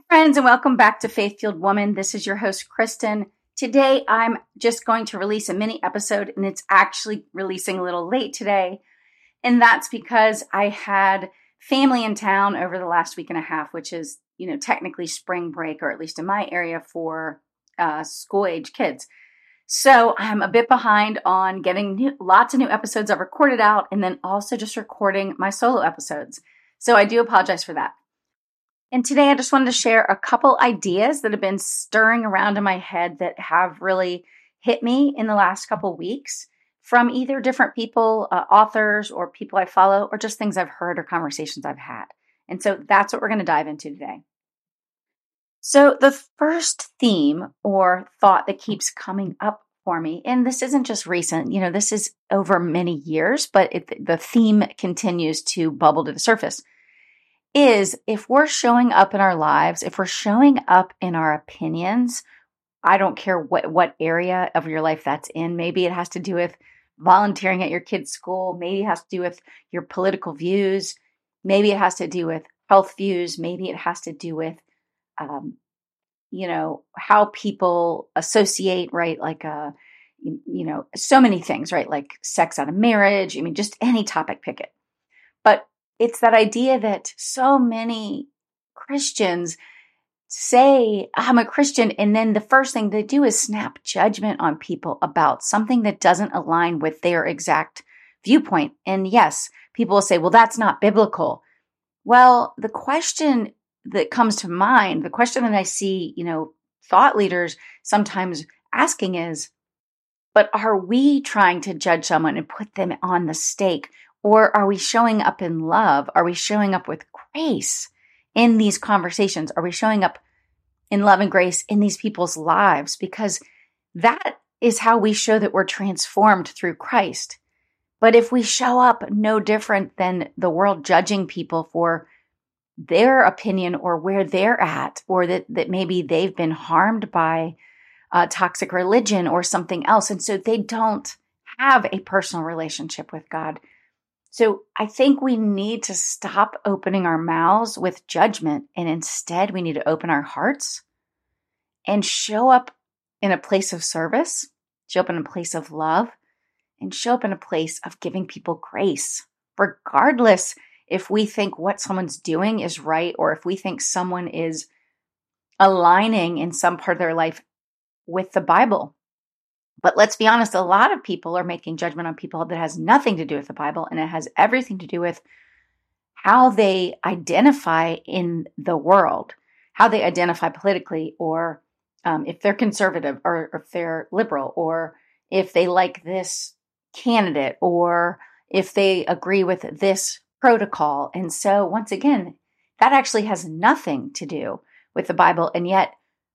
Friends, and welcome back to Faith Fueled Woman. This is your host, Kristen. Today, I'm just going to release a mini episode, and it's actually releasing a little late today. And that's because I had family in town over the last week and a half, which is, technically spring break, or at least in my area for school-age kids. So I'm a bit behind on getting lots of new episodes I've recorded out, and then also just recording my solo episodes. So I do apologize for that. And today I just wanted to share a couple ideas that have been stirring around in my head that have really hit me in the last couple weeks from either different people, authors, or people I follow, or just things I've heard or conversations I've had. And so that's what we're going to dive into today. So the first theme or thought that keeps coming up for me, and this isn't just recent, this is over many years, but the theme continues to bubble to the surface, is if we're showing up in our lives, if we're showing up in our opinions, I don't care what area of your life that's in. Maybe it has to do with volunteering at your kid's school. Maybe it has to do with your political views. Maybe it has to do with health views. Maybe it has to do with, how people associate, right? Like, so many things, right? Like sex out of marriage. Just any topic, pick it. But it's that idea that so many Christians say, I'm a Christian, and then the first thing they do is snap judgment on people about something that doesn't align with their exact viewpoint. And yes, people will say, well, that's not biblical. Well, the question that comes to mind, the question that I see, thought leaders sometimes asking is, but are we trying to judge someone and put them on the stake? Or are we showing up in love? Are we showing up with grace in these conversations? Are we showing up in love and grace in these people's lives? Because that is how we show that we're transformed through Christ. But if we show up no different than the world, judging people for their opinion or where they're at, or that maybe they've been harmed by toxic religion or something else, and so they don't have a personal relationship with God. So I think we need to stop opening our mouths with judgment, and instead we need to open our hearts and show up in a place of service, show up in a place of love, and show up in a place of giving people grace, regardless if we think what someone's doing is right, or if we think someone is aligning in some part of their life with the Bible. But let's be honest, a lot of people are making judgment on people that has nothing to do with the Bible, and it has everything to do with how they identify in the world, how they identify politically, or if they're conservative, or if they're liberal, or if they like this candidate, or if they agree with this protocol. And so once again, that actually has nothing to do with the Bible. And yet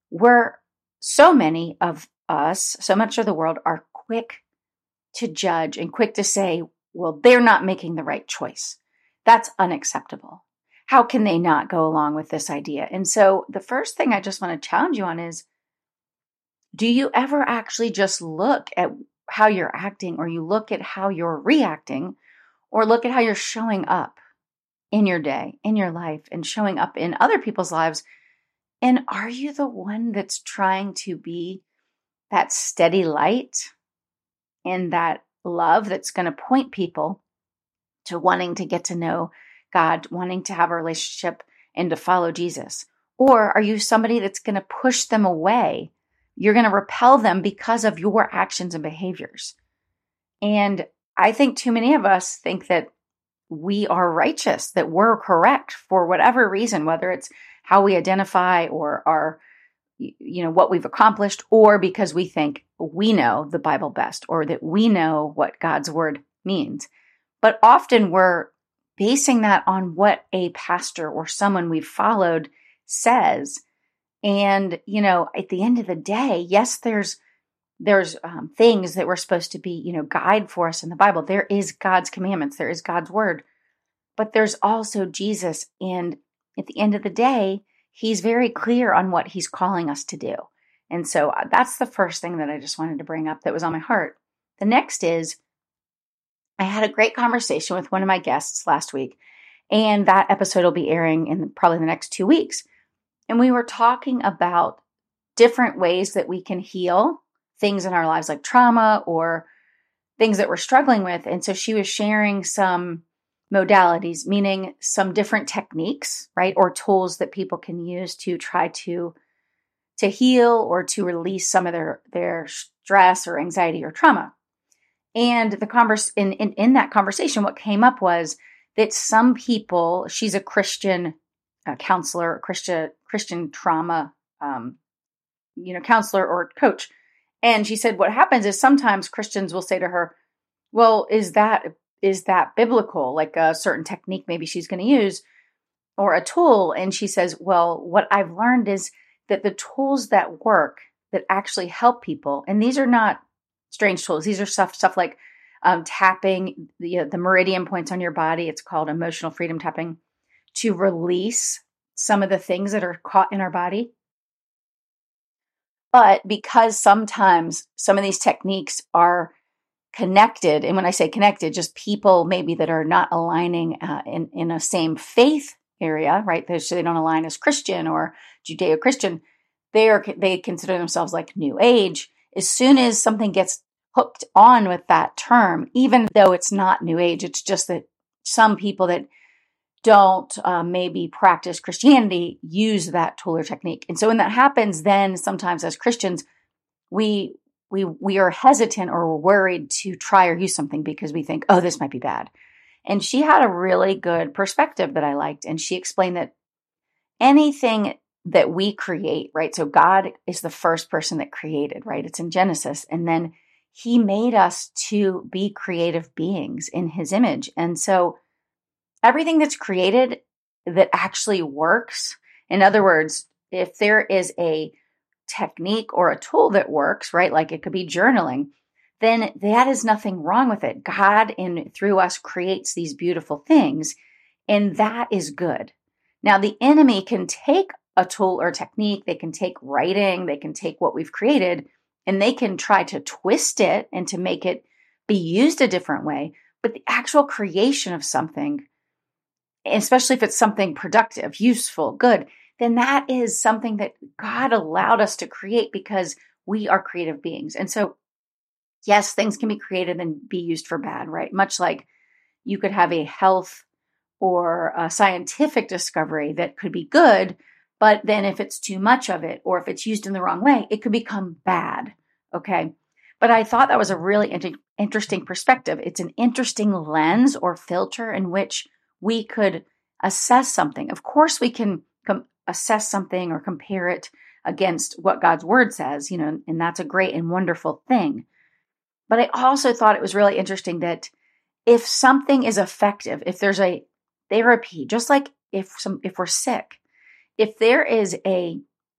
so many of us, so much of the world, are quick to judge and quick to say, well, they're not making the right choice. That's unacceptable. How can they not go along with this idea? And so the first thing I just want to challenge you on is, do you ever actually just look at how you're acting, or you look at how you're reacting, or look at how you're showing up in your day, in your life, and showing up in other people's lives? And are you the one that's trying to be that steady light and that love that's going to point people to wanting to get to know God, wanting to have a relationship and to follow Jesus? Or are you somebody that's going to push them away? You're going to repel them because of your actions and behaviors. And I think too many of us think that we are righteous, that we're correct for whatever reason, whether it's how we identify or our what we've accomplished, or because we think we know the Bible best, or that we know what God's word means. But often we're basing that on what a pastor or someone we've followed says. And, at the end of the day, yes, there's things that we're supposed to be, guide for us in the Bible. There is God's commandments. There is God's word. But there's also Jesus. And at the end of the day, he's very clear on what he's calling us to do. And so that's the first thing that I just wanted to bring up that was on my heart. The next is, I had a great conversation with one of my guests last week, and that episode will be airing in probably the next 2 weeks. And we were talking about different ways that we can heal things in our lives, like trauma or things that we're struggling with. And so she was sharing some modalities, meaning some different techniques, right? Or tools that people can use to try to heal or to release some of their stress or anxiety or trauma. And in that conversation, what came up was that some people, she's a Christian counselor, Christian trauma, counselor or coach. And she said, what happens is sometimes Christians will say to her, well, is that biblical? Like a certain technique maybe she's going to use or a tool. And she says, well, what I've learned is that the tools that work, that actually help people, and these are not strange tools. These are stuff like tapping the meridian points on your body. It's called emotional freedom tapping to release some of the things that are caught in our body. But because sometimes some of these techniques are connected, and when I say connected, just people maybe that are not aligning in a same faith area, right? So they don't align as Christian or Judeo-Christian. They consider themselves like New Age. As soon as something gets hooked on with that term, even though it's not New Age, it's just that some people that don't maybe practice Christianity use that tool or technique. And so when that happens, then sometimes as Christians, we are hesitant or worried to try or use something because we think, oh, this might be bad. And she had a really good perspective that I liked. And she explained that anything that we create, right? So God is the first person that created, right? It's in Genesis. And then he made us to be creative beings in his image. And so everything that's created that actually works, in other words, if there is a technique or a tool that works, right? Like it could be journaling, then that is nothing wrong with it. God through us creates these beautiful things, and that is good. Now, the enemy can take a tool or technique, they can take writing, they can take what we've created, and they can try to twist it and to make it be used a different way. But the actual creation of something, especially if it's something productive, useful, good, then that is something that God allowed us to create because we are creative beings. And so, yes, things can be created and be used for bad, right? Much like you could have a health or a scientific discovery that could be good, but then if it's too much of it, or if it's used in the wrong way, it could become bad. Okay. But I thought that was a really interesting perspective. It's an interesting lens or filter in which we could assess something. Of course, we can assess something or compare it against what God's word says, and that's a great and wonderful thing. But I also thought it was really interesting that if something is effective, if there's a therapy, just like if we're sick, if there is a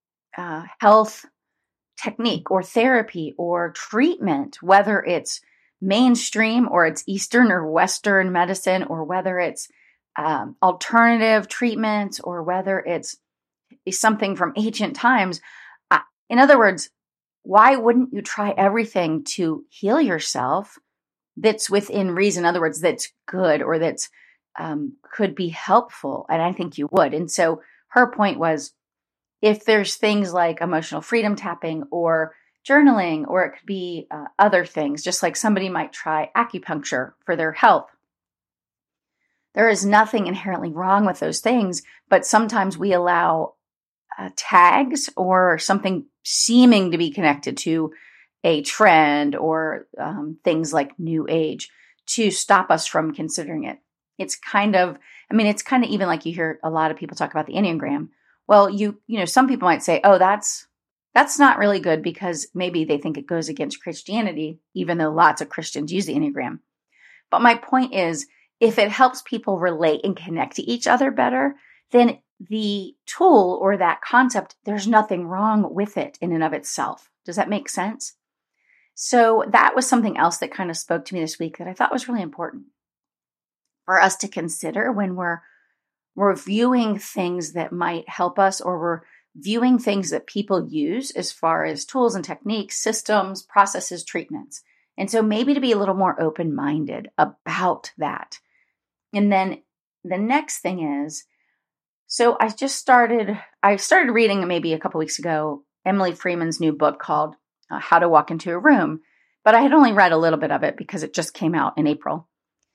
health technique or therapy or treatment, whether it's mainstream or it's Eastern or Western medicine, or whether it's alternative treatments, or whether it's something from ancient times. In other words, why wouldn't you try everything to heal yourself that's within reason? In other words, that's good or that's could be helpful. And I think you would. And so her point was, if there's things like emotional freedom tapping or journaling, or it could be other things, just like somebody might try acupuncture for their health. There is nothing inherently wrong with those things, but sometimes we allow tags or something seeming to be connected to a trend or things like New Age to stop us from considering it. It's kind of even like you hear a lot of people talk about the Enneagram. Well, some people might say, oh, that's not really good because maybe they think it goes against Christianity, even though lots of Christians use the Enneagram. But my point is, if it helps people relate and connect to each other better, then the tool or that concept, there's nothing wrong with it in and of itself. Does that make sense? So that was something else that kind of spoke to me this week that I thought was really important for us to consider when we're reviewing things that might help us, or we're viewing things that people use as far as tools and techniques, systems, processes, treatments. And so maybe to be a little more open-minded about that. And then the next thing is, So I started reading maybe a couple weeks ago, Emily Freeman's new book called How to Walk into a Room, but I had only read a little bit of it because it just came out in April.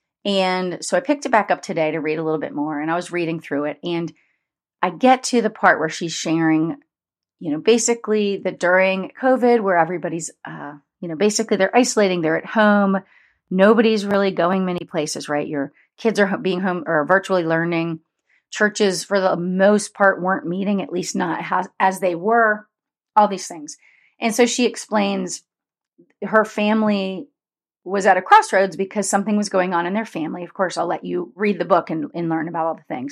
And so I picked it back up today to read a little bit more, and I was reading through it, and I get to the part where she's sharing, basically that during COVID, where everybody's, basically they're isolating, they're at home, nobody's really going many places, right? Your kids are being home or virtually learning. Churches, for the most part, weren't meeting, at least not as they were, all these things. And so she explains her family was at a crossroads because something was going on in their family. Of course, I'll let you read the book and learn about all the things.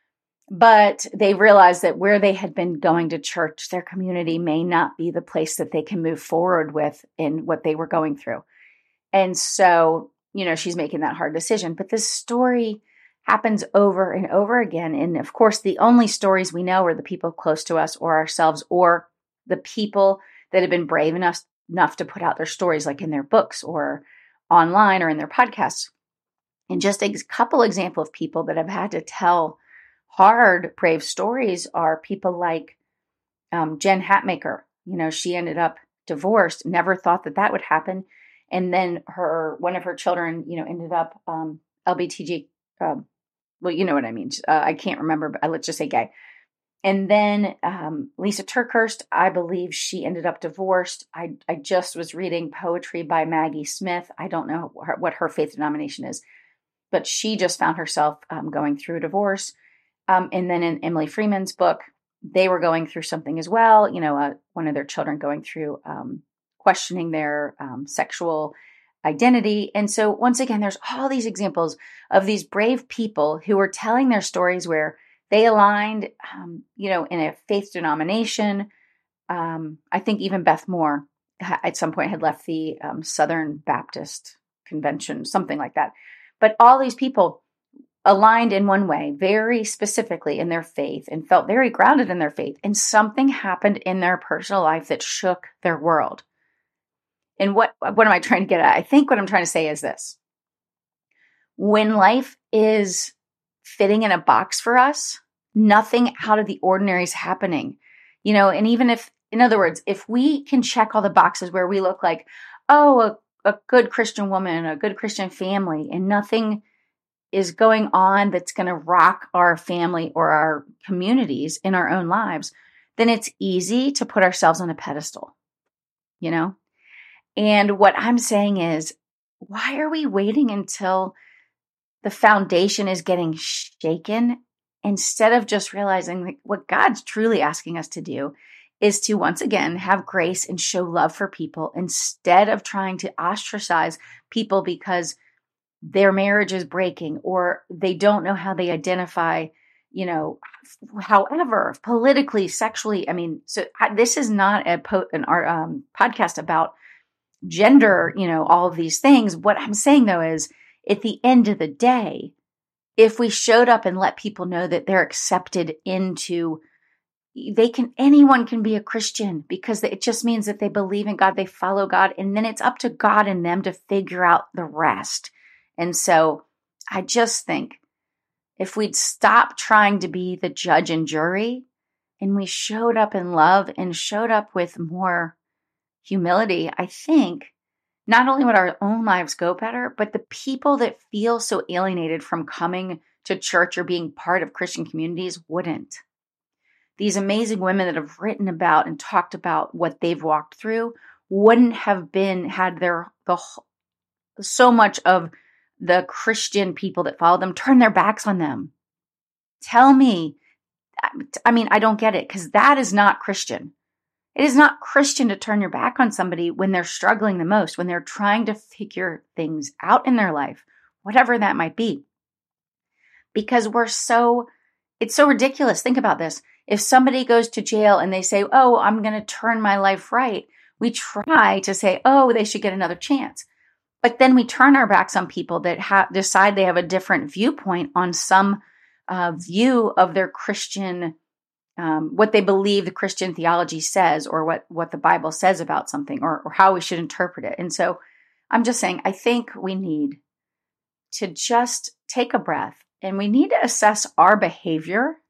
But they realized that where they had been going to church, their community may not be the place that they can move forward with in what they were going through. And so, she's making that hard decision. But this story happens over and over again. And of course, the only stories we know are the people close to us or ourselves, or the people that have been brave enough to put out their stories, like in their books or online or in their podcasts. And just a couple examples of people that have had to tell hard, brave stories are people like Jen Hatmaker. She ended up divorced, never thought that would happen. And then one of her children, ended up LBTG. Well, you know what I mean. I can't remember, but let's just say gay. And then Lisa TerKeurst, I believe she ended up divorced. I just was reading poetry by Maggie Smith. I don't know what her faith denomination is, but she just found herself going through a divorce. And then in Emily Freeman's book, they were going through something as well. One of their children going through questioning their sexual identity. And so once again, there's all these examples of these brave people who are telling their stories where they aligned, in a faith denomination. I think even Beth Moore at some point had left the Southern Baptist Convention, something like that. But all these people aligned in one way, very specifically in their faith, and felt very grounded in their faith. And something happened in their personal life that shook their world. And what am I trying to get at? I think what I'm trying to say is this. When life is fitting in a box for us, nothing out of the ordinary is happening. And even if, in other words, if we can check all the boxes where we look like, a good Christian woman, a good Christian family, and nothing is going on that's going to rock our family or our communities in our own lives, then it's easy to put ourselves on a pedestal, And what I'm saying is, why are we waiting until the foundation is getting shaken instead of just realizing what God's truly asking us to do is to once again have grace and show love for people instead of trying to ostracize people because their marriage is breaking or they don't know how they identify, however, politically, sexually. This is not an podcast about gender, all of these things. What I'm saying though is at the end of the day, if we showed up and let people know that they're accepted into, anyone can be a Christian because it just means that they believe in God, they follow God, and then it's up to God and them to figure out the rest. And so I just think if we'd stop trying to be the judge and jury and we showed up in love and showed up with more humility, I think not only would our own lives go better, but the people that feel so alienated from coming to church or being part of Christian communities wouldn't. These amazing women that have written about and talked about what they've walked through wouldn't have had so much of the Christian people that follow them turn their backs on them. Tell me, I don't get it, because that is not Christian. It is not Christian to turn your back on somebody when they're struggling the most, when they're trying to figure things out in their life, whatever that might be. Because it's so ridiculous. Think about this. If somebody goes to jail and they say, I'm going to turn my life right, we try to say, they should get another chance. But then we turn our backs on people that decide they have a different viewpoint on some view of their Christian, what they believe the Christian theology says, or what the Bible says about something, or how we should interpret it. And so I'm just saying, I think we need to just take a breath and we need to assess our behavior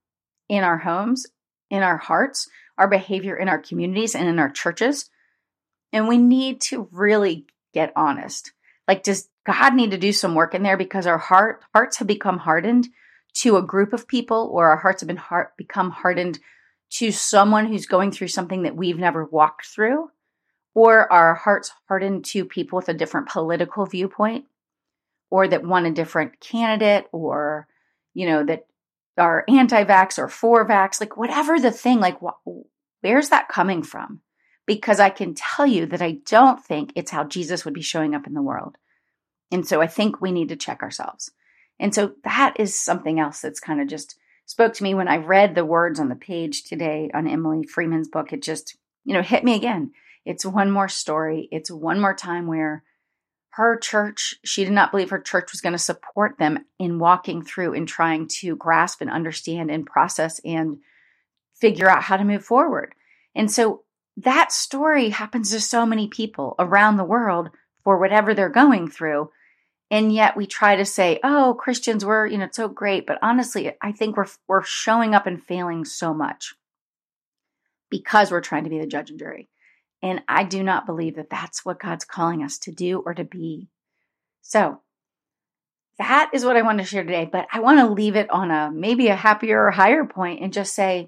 in our homes, in our hearts, our behavior in our communities and in our churches. And we need to really get honest. Like, does God need to do some work in there because our hearts have become hardened to a group of people, or our hearts have become hardened to someone who's going through something that we've never walked through? Or are our hearts hardened to people with a different political viewpoint, or that want a different candidate, or, that are anti-vax or for vax, like whatever the thing, like where's that coming from? Because I can tell you that I don't think it's how Jesus would be showing up in the world. And so I think we need to check ourselves. And so that is something else that's kind of just spoke to me when I read the words on the page today on Emily Freeman's book. It just, hit me again. It's one more story. It's one more time where her church, she did not believe her church was going to support them in walking through and trying to grasp and understand and process and figure out how to move forward. And so that story happens to so many people around the world for whatever they're going through. And yet we try to say, oh, Christians, we're, it's so great. But honestly, I think we're showing up and failing so much because we're trying to be the judge and jury. And I do not believe that that's what God's calling us to do or to be. So that is what I want to share today. But I want to leave it on maybe a happier or higher point and just say,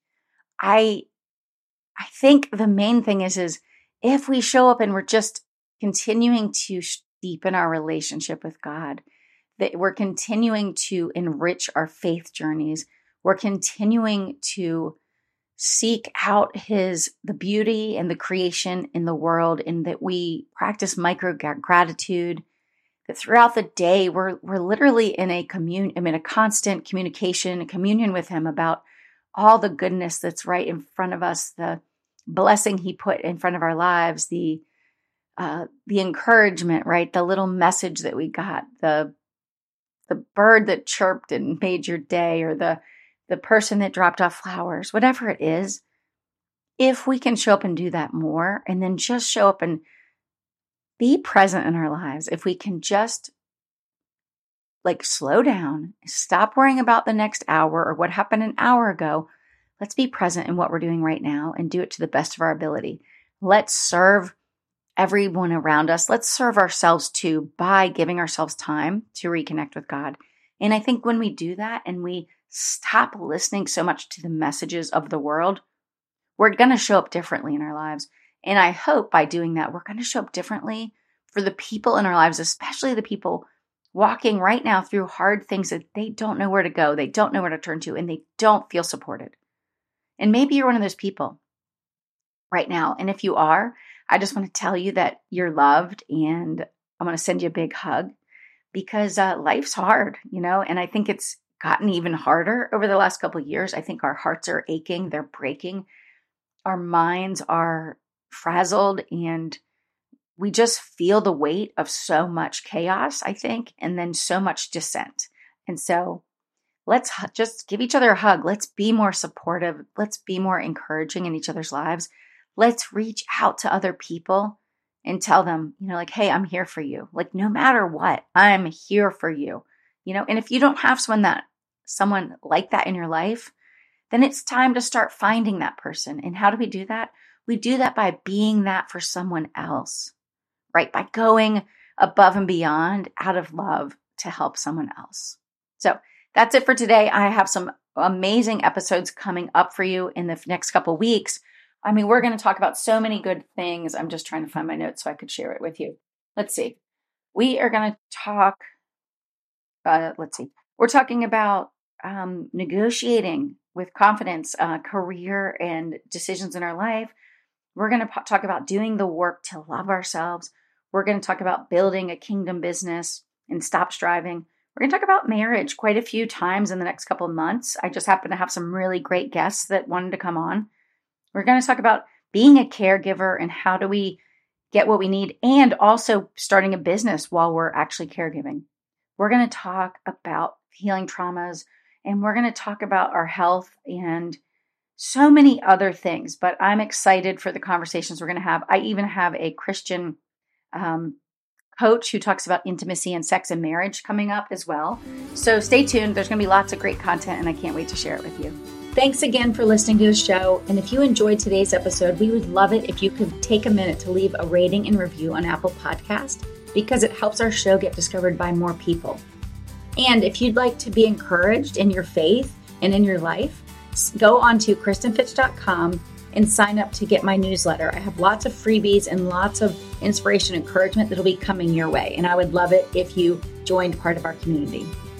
I think the main thing is if we show up and we're just continuing to deepen our relationship with God, that we're continuing to enrich our faith journeys, we're continuing to seek out the beauty and the creation in the world, and that we practice micro gratitude, that throughout the day we're literally in a constant communication and communion with Him about all the goodness that's right in front of us, the blessing He put in front of our lives, the encouragement, right? The little message that we got, the bird that chirped and made your day, or the person that dropped off flowers, whatever it is. If we can show up and do that more, and then just show up and be present in our lives, if we can just slow down, stop worrying about the next hour or what happened an hour ago. Let's be present in what we're doing right now and do it to the best of our ability. Let's serve everyone around us. Let's serve ourselves too by giving ourselves time to reconnect with God. And I think when we do that and we stop listening so much to the messages of the world, we're going to show up differently in our lives. And I hope by doing that, we're going to show up differently for the people in our lives, especially the people walking right now through hard things that they don't know where to go, they don't know where to turn to, and they don't feel supported. And maybe you're one of those people right now. And if you are, I just want to tell you that you're loved, and I want to send you a big hug, because life's hard, and I think it's gotten even harder over the last couple of years. I think our hearts are aching, they're breaking, our minds are frazzled, and we just feel the weight of so much chaos, I think, and then so much dissent. And so let's just give each other a hug. Let's be more supportive. Let's be more encouraging in each other's lives. Let's reach out to other people and tell them, hey, I'm here for you. No matter what, I'm here for you. And if you don't have someone like that in your life, then it's time to start finding that person. And how do we do that? We do that by being that for someone else, right? By going above and beyond out of love to help someone else. So that's it for today. I have some amazing episodes coming up for you in the next couple weeks. We're going to talk about so many good things. I'm just trying to find my notes so I could share it with you. Let's see. We are going to talk, we're talking about negotiating with confidence, career and decisions in our life. We're going to talk about doing the work to love ourselves. We're going to talk about building a kingdom business and stop striving. We're going to talk about marriage quite a few times in the next couple of months. I just happen to have some really great guests that wanted to come on. We're going to talk about being a caregiver and how do we get what we need, and also starting a business while we're actually caregiving. We're going to talk about healing traumas, and we're going to talk about our health and so many other things. But I'm excited for the conversations we're going to have. I even have a Christian coach who talks about intimacy and sex and marriage coming up as well. So stay tuned. There's going to be lots of great content, and I can't wait to share it with you. Thanks again for listening to the show. And if you enjoyed today's episode, we would love it if you could take a minute to leave a rating and review on Apple Podcast, because it helps our show get discovered by more people. And if you'd like to be encouraged in your faith and in your life, go on to KristenFitch.com and sign up to get my newsletter. I have lots of freebies and lots of inspiration and encouragement that'll be coming your way. And I would love it if you joined part of our community.